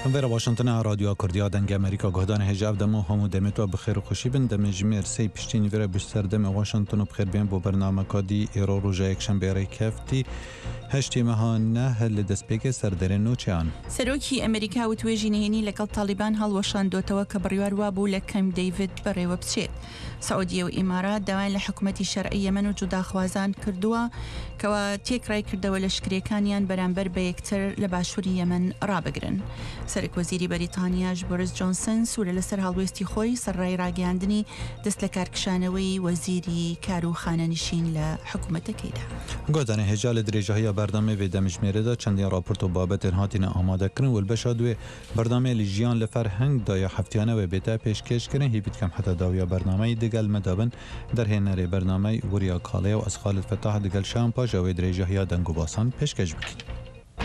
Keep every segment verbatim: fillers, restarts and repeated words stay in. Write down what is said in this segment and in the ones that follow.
در واشنگتن رادیو کردیا دنگ امریکا گهدان هجاب دمو همو دمتو بخیر و خوشی بن دم جمیر سی پشتینی وره بسر دم واشنگتن و بخیر بین بو برنامه کادی ایرو روزه یکشنبه بیاره کفتی هشتی ماهانه هل دسپیک سردر نوچیان سروکی امریکا و توی جنینی لگل طالبان هل واشان تو کبریار وابو لکم دیوید بره وبسید سعودیه و امارات دوان لحکومتی شرعی من و جدا خوازان کردوا کوا تیک رای کرده و لشکریکانیان برانبر به یکتر لباشوری یمن رابگرن. سرک وزیری بریتانیاش بوریس جانسن سوره لسر هالویستی خوی سر رای راگیاندنی دست لکارکشانوی وزیری کارو خاننشین لحکومت کیده. گودان هجال درجه های برنامه و دمجمیره دا چندین راپورت و بابت هاتین آماده کرن و البشادوی برنامه لیجیان لفرهنگ دا یا هفتیانه و بیتا پیشکش کرن هیبید کم حتی داویا برنامه دگل مدابن در هنر برنامه وریا کاله و از خالد فتاح دگل شام پاش و درجه های دنگو باسان پیشکش بکن.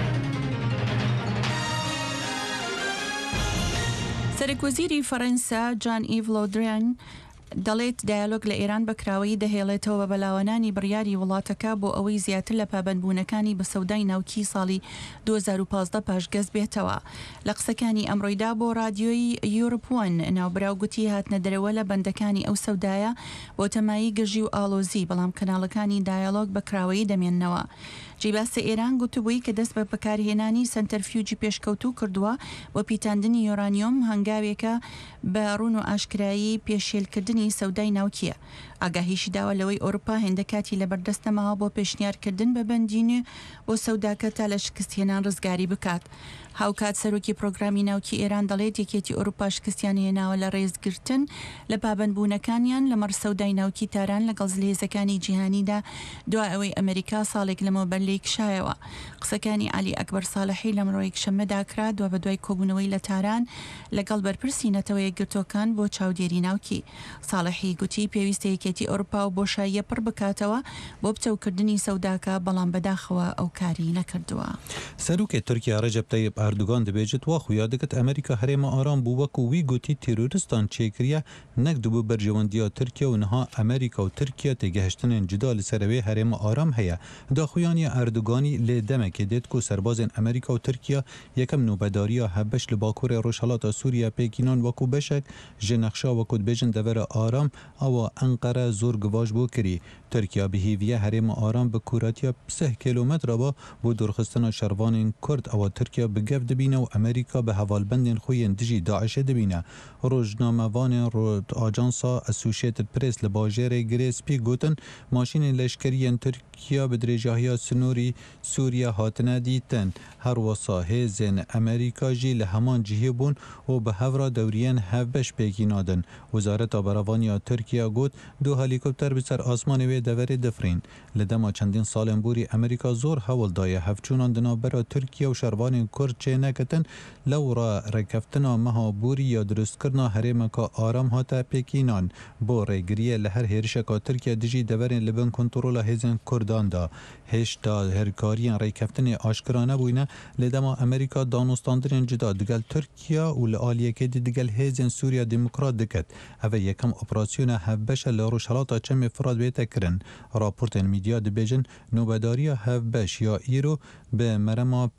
سرک وزیری فرانسا جان ایو لودرین دەڵێت دایالۆگ لە ئێران بەکراوەی دەهێڵێتەوە بە بەلاوانانی بڕیاری وڵاتەکە بۆ ئەوەی زیاتر لە پابەندبوونەکانی بە سەودای ناوکی ساڵی دوو هەزار و پانزدە پاشگەز بێتەوە. لە قسەکانی ئەمڕۆیدا بۆ رادیۆی یورپۆن ناوبراو گوتی هاتنە دەرەوە لە بەندەکانی ئەو سەودایە بۆ تەمایی گژی و ئالۆزی بەڵام کەناڵەکانی دایالۆگ بەکراوەی دەمێننەوە. جیباسە ئێران گوتبووی کە دەست بە بەکارهێنانی سنتەرفیوجی پێشکەوتوو کردووە بۆ پیتاندنی یۆرانیۆم هەنگاوێکە بە ڕوون و ئاشکرایی پێشێلکردنی سەودای ناوکیە. ئاگاهیشی داوە لەوەی ئەوروپا هێندەکاتی لە بەردەستەمەوە بۆ پێشنیارکردن بە بەندینێ بۆ سەوداکە تا لە شکستهێنان ڕزگاری بکات. هاوکات سەرۆکی پرۆگرامی ناوکی ئێران دەڵێت یەکێتی ئەوروپا شکستیان هێناوە لە ڕێزگرتن لە پابەندبوونەکانیان لەمەڕ سەودای ناوکی تاران لەگەڵ زلێزەکانی جیهانیدا دوای ئەوەی ئەمریکا ساڵێک لەمەوە بەرلەی کشایەوە. قسەکانی علی ئەکبەر ساڵحی لەمڕۆ یەکشەممەدا کرا دوای بە دوای کۆبوونەوەی لە تاران لەگەڵ بەرپرسی نەتەوە یەکگرتوەکان بۆ چاودێری ناوکی. ساڵحی گوتی پێویستە یەکێتی ئەوروپا و بۆشاییە پڕ بکاتەوە بۆ بچەوکردنی سەوداکە بەڵام بەداخەوە ئەو کاری نەکردووە. سەرۆکی تورکیا ڕەجەب تەیب ئەردوغان دەبێژێت وا خویا دەکەت ئەمریکا هەرێمە ئارام بوو وەکو وی گوتی تیرۆریستان چێکریە نەک دووبوو بەرژەوەندیە تورکیا و نەها ئەمریکا و تورکیا تێگەهشتنên جدا لەسەرەوەی هەرێمە ئارام هەیە. داخویانی ئەردوغانی لێ دەمێکێ دێت کو سەربازên ئەمریکا و تورکیا یەکەم نوبەداریە هەبەش لە باکوورê ڕۆژهەڵاتە سووریا پێکینان وەکو بەشێک ji nexşa wekû dibêjin devera aram awa Enqere zor givaş bû kirî. Tirkiya bi hêviya herêma aram bi kuratiya sih kîlometre ba bû dorxistina şervanên Kurd awa Tirkiya bi gev dibîne û Amerîka bi hevalbendên xwe yên dijî Daişê dibîne. Rojnamevanên Ajansa Associated Press li bajêrê Girêspî gotin maşînên leşkeriyên Tirkiya bi dirêjahiya Sinûrî Sûriya hatine dîtin. Her wisa hêzên Amerîka jî li heman cihê bûn û bi hevra dewriyên hevbeş pêkî nadin. Wezareta Beravaniya Tirkiya got du helîkopter bi ser asmanê wê deverê difrîn. Li dema çendîn salên borî Amerîka zor hewl daye hevçûnan di navbera Tirkiya û şervanên Kurd çê neketin lewra rekeftina meha borî ya durustkirina herêmeka aram hate pêkînan. Bo rêgiriyê li her hêrişeka Tirkiya dijî deverên li bin kontrola hêzên Kurdan da. Hêşta herkariyên rêkeftinê aşkira nebûyne li dema Amerîka danûstandirên cida digel Tirkiya û li aliyekê de digel hêzên Sûriya Demokrat diket. Ev yekem operasyona hevbeş li Rojhilatê Çemê Firat bête kirin. Raportên mîdya dibêjin nûbedariya hevbeş ya îro bi merema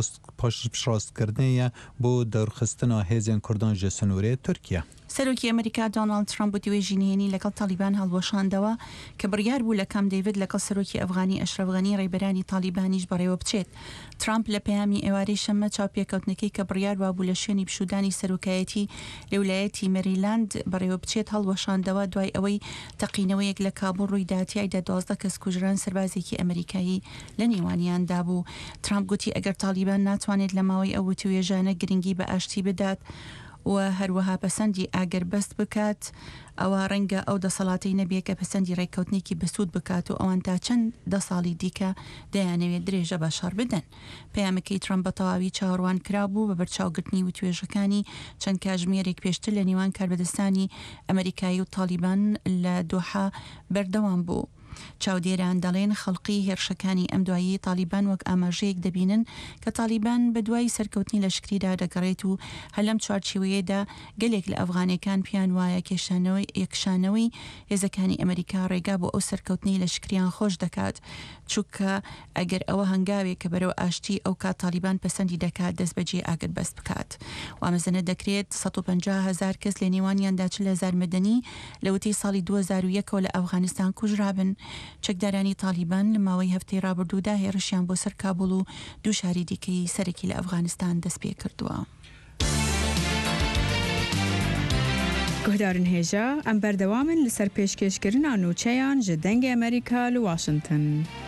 paşrastkirinê ye bo derxistina hêzên Kurdan ji Sinûrê Tirkiye. سەرۆکی ئەمریکا دۆناڵد ترامپ بۆ توێژینێنی لەگەڵ تالیبان هەڵوەشاندەوە کە بڕیار بوو لە کام دەیڤد لەگەڵ سەرۆکی ئەفغانی ئەشرەف غەنی ڕێبەرانی تالیبانیش بەڕێوە بچێت. ترامپ لە پەیامی ئێوارەی شەممە چاوپێکەوتنەکەی کە بڕیار وابوو لە شوێنی پشودانی سەرۆکایەتی لە ویلایەتی مەریلاند بەڕێوە بچێت هەڵوەشاندەوە دوای ئەوەی تەقینەوەیەک لە کابوڵ ڕوویداتیایدا دوازدە کەس کوژران سەربازێکی ئەمریکایی لە نێوانیاندا بوو. ترامپ گوتی ئەگەر تالیبان ناتوانێت لە ماوەی ئەو توێژانە گرنگی بە ئاشتی بدات و هەروەها پەسەندی ئاگەر بەست بکات ئەوە ڕەنگە ئەو دەسەڵاتی نەبێ کە پەسەندی ڕێککەوتنێکی بەسوود بکات و ئەوان تا چەند دە ساڵی دیکە دەیانەوێت درێژە بەشار بدەن. پەیامەکەی ترامپ بە تەواوی چاوەڕوان کرابوو بە بەرچاوگرتنی و توێژەکانی چەند کاتژمێرێک پێشتر لە نێوان کاربەدەستانی ئەمریکایی و تالیبان لە دۆحا بەردەوام بوو. چاودێران دەڵێن خەڵقی هێرشەکانی ئەم دوایی تالیبان وەک ئاماژەیەک دەبینن کە تالیبان بە دوای سەرکەوتنی لەشکریدا دەگەڕێت و هەلەم چوارچێوەیەدا گەلێک لە ئەفغانەکان پیان وایە کێشانەوەی یەکشانەوەی هێزەکانی ئەمریکا ڕێگا بۆ ئەو سەرکەوتنی لەشکریان خۆش دەکات چونکە ئەگەر ئەوە هەنگاوێک کە بەرەو ئاشتی ئەو کات تالیبان پەسەندی دەکات دەست بەجێ ئاگر بەست بکات وامەزنە دەکرێت سەد و پەنجا هەزار کەس لە نێوانیاندا چل هەزار مەدەنی لە وتی ساڵی دوو هەزار و یەکەوە لە ئەفغانستان کوژرابن چەکدارانی تالیبان لە ماوەی هەفتەی ڕابردوودا هێرشیان بۆ سەر کابوڵ و دوو شاری دیکەی سەرەکی لە ئەفغانستان دەست پێ کردووە. گهدارن هێژە ئەم بەردەوامن لەسەر پێشکەشکردنا نوچەیان ji dengê Amerîka li Washington.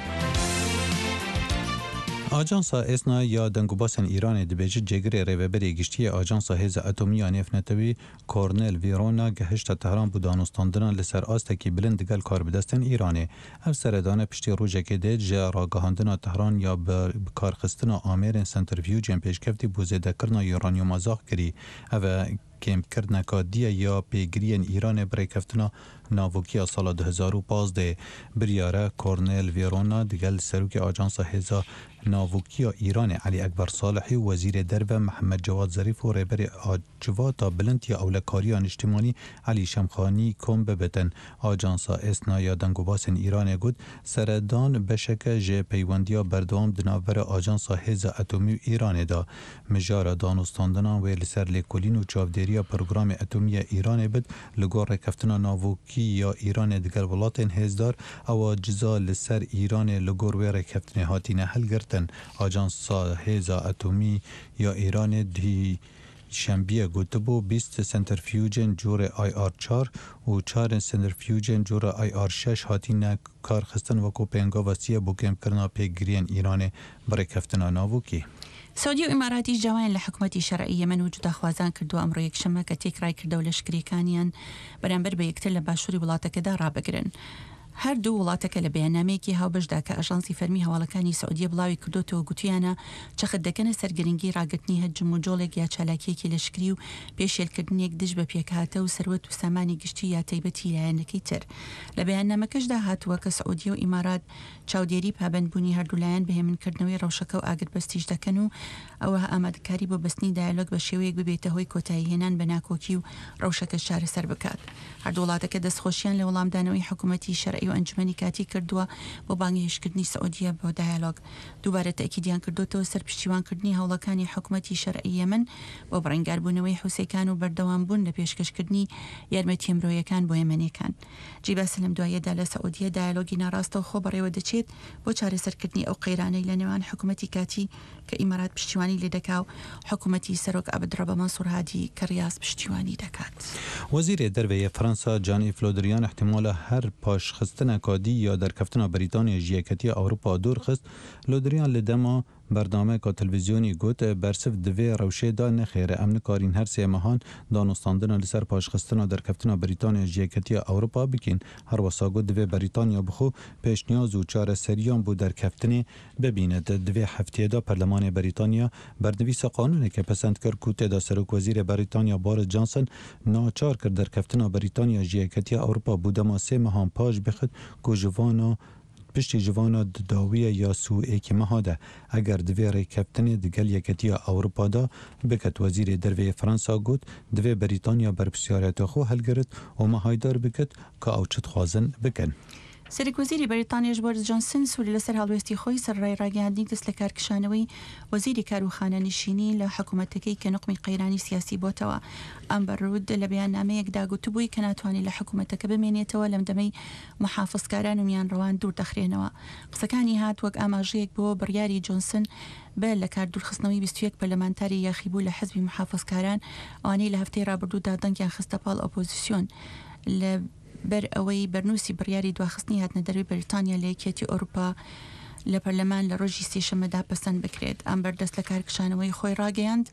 Ajansa Esna ya dengubasên Îranê dibêje cêgirê rêveberê giştiyê Ajansa Hêza Etomiya Nêfnetewî Kornel Vîrona gihişta Tehran bû danûstandinan li ser astekî bilind digel karbidestên Îranê. Ev seredane piştî rojekê dê ji ragihandina Tehran ya bikarxistina amêrên sentrifûjên pêşkevtî bû zêdekirina uranyuma zax kirî. Ev e kêmkirineka diya ya pêgiriyên Îranê birêkeftina navokiya sala du hezar û panzdeh biryare Kornel Vîrona digel serokê Ajansa Hêza Navokiya Îranê Elî Ekber Salihî û Wezîrê Derve Mihemed Cewad Zerîf û rêberê civata bilind ya ewlekariya niştimanî Elî Şemxanî kom bibitin. Ajansa Esna ya dengubasên Îranê got seredan beşeke ji peywendiya berdewam di navbera Ajansa Hêza Etomî Îranê da. Mijara danûstandinan wê li ser lêkolîn û çavdêriya programê Etomiya Îranê bid li gor rêkeftina navokî ya Îranê digel welatên hêzdar ewa ciza li ser Îranê li gor wê rêkeftinê hatîne hilgirtin. Ajansa Hêza Etomî ya Îranê dî şembiye gotibû bîst sentrifûjên corê I R çar û çarên sentrifûjên corê I R şeş hatîne karxistin wekû pêngavasiya bû kêmkirina pêgiriyên Îranê birêkeftina navokî. سعودی و ئیماراتی جوان لە حکوومەتی شەرعی یەمەن و جوداخوازان کردو ئەمڕۆ یەکشەمە کە تێکرای کردە و لەشکریەکانیان بەرامبەر بە یەکتر لە باشووری وڵاتەکەدا ڕابگرن. هەردوو وڵاتەکە لە بەیاننامەیەکی هاوبەشدا کە ئەژانسی فەرمی هەواڵەکانی سعودیە بڵاوی کردوتەوە گوتیانە چەخت دەکەنە سەرگرنگی ڕاگرتنی هەجم و جۆڵێک یا چالاکیەکی لەشکری و پێشێلکردنێک دژ بە پێکهاتە و سەروەت و سامانی گشتی یا تایبەتی لایەنەکەی تر. لە بەیاننامەکەشدا هاتووە کە سعودیە و ئیمارات چاودێری پابەندبوونی هەردوولایەن بەهێمنکردنەوەی ڕەوشەکە و ئاگربەستیش دەکەن و ئەوە ئامادەکاری بۆ بەستنی دایالۆگ بە شێوەیەک ببێتە هۆی کۆتایی هێنان بە ناکۆکی و ڕەوشەکە چارەسەر بکات. هەردوو وڵاتەکە دەستخۆشیان لە وەڵامدانەوەی حکوومەتی شەرعی و ئەنجومەنی کاتی کردووە بۆ بانگهێشتکردنی سعودیە بۆ دایالۆگ. دووبارە تەکیدیان کردوتەوە سەر پشتیوانکردنی هەوڵەکانی حکوومەتی شەرعی یەمەن بۆ بڕێنگاربوونەوەی حوسەکان و بەردەوام بوون لە پێشکەشکردنی یارمەتیە مرۆیەکان بۆ یەمەنیەکان. جیباسە لەم دوایەدا لە سعودیە دایالۆگی ناڕاستە و خۆ بەڕێوە دەچێت بۆ چارەسەرکردنی ئەو قەیرانەی لە نێوان حکوومەتی کاتی کە ئیمارات پشتیوانی لێ دەکا و حکوومەتی سەرۆک عەبدڕەبە مەنسوور هادی کە ڕیاض پشتیوانی دەکات. وەزیرê derveyê Fransa Gianni Flodrian ihtimala her paşxistineka dî ya derkeftina Brîtanyê ji Yekîtiya Ewropa dûr xist. Flodrian li dema berdameka televîzyonî got bersiv divê rewşê da nexêre em nikarîn her sê mehan danûstandina li ser paşxistina derkeftina Brîtanyê ji Yekîtiya Ewropa bikin. Her wesa got divê Brîtanya bixwe pêşniyaz û çareseriyan bû derkeftinê bibîne. Divê hefteyê da Perlemanê Brîtanya berdivîsa qanûnekê pesend kir ku têda Serokvezîrê Brîtanya Boris Johnson naçar kir derkeftina Brîtanya ji Yekîtiya Ewropa bû dema sê mehan paş bixit ku ji vana piştî ji vana dawiya ya sûêkî meha de eger divê rêkeftinê digel Yekîtiya Ewropa da biket. Wezîrê derveyê Fransa got divê Brîtanya berpirsiyariyeta xwe helgirit û mehaydar bikit ka ew çi dixwazin bikin. سەرۆکوەزیری بەریتانیاش بۆریس جۆنسن سووری لەسەر هەڵوێستی خۆی سەرڕای ڕاگەیاندنی دەست لە کارکشانەوەی وەزیری کاروخانە نشینی لە حکوومەتەکەی کە نقمی قەیرانی سیاسی بۆتەوە. ئەمبەر روود لە بەیاننامەیەکدا گوتبووی کە ناتوانێت لە حکوومەتەکە بمێنێتەوە لەم دەمەی محافظکاران و میانڕەوان دوور دەخرێنەوە. قسەکانی هات وەک ئاماژەیەک بۆ بڕیاری جۆنسن بە لە کار دوورخستنەوەی بیست و یەک پەرلەمانتاری یاخیبوو لە حزبی محافظکاران ئەوانەی لە هەفتەی ڕابردوودا دەنگیان خستە پاڵ ئۆپۆزیسیۆن لە بەر ئەوەی بەرنووسی بڕیاری دواخستنی هاتنە دەروی بریتانیا لە یەکێتی ئەوروپا لە پەرلەمان لە ڕۆژی سێشەمەدا پەسەند بکرێت. ئەم بەردەست لە کارکشانەوەی خۆی ڕاگەیاند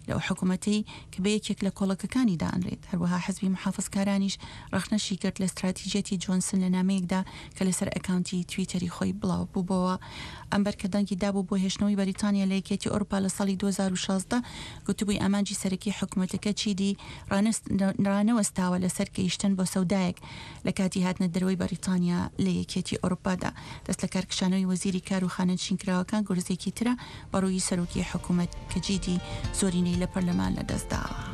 لەو حکوومەتی کە بە یەکێک لە کۆڵەکەکانی دائنرێت. هەروەها حزبی محافظکارانیش ڕخنەشی کرد لە استراتیژێتی جۆنسن لە نامەیەکدا کە لەسەر ئەکاونتی تویتەری خۆی بڵاو بووبەوە. ئەمبەر کە دەنگی دابوو بۆ هێشتنەوەی بەریتانیا لە یەکێتی ئەوروپا لە ساڵی دوو هەزار و شازدە گوتبووی ئامانجی سەرەکی حکوومەتەکە چیدی ڕانەوەستاوە لەسەر گەیشتن بۆ سەودایەک لە کاتی هاتنە دەرەوەی بەریتانیا لە یەکێتی ئەوروپادا. دەست لە کارکشانەوەی وەزیری کار و خانەنشینکراوەکان گورزێکی ترە بەڕووی سەرۆکی حکوومەت کە جیدی زۆرینەی لە پەرلەمان لەدەستداوە.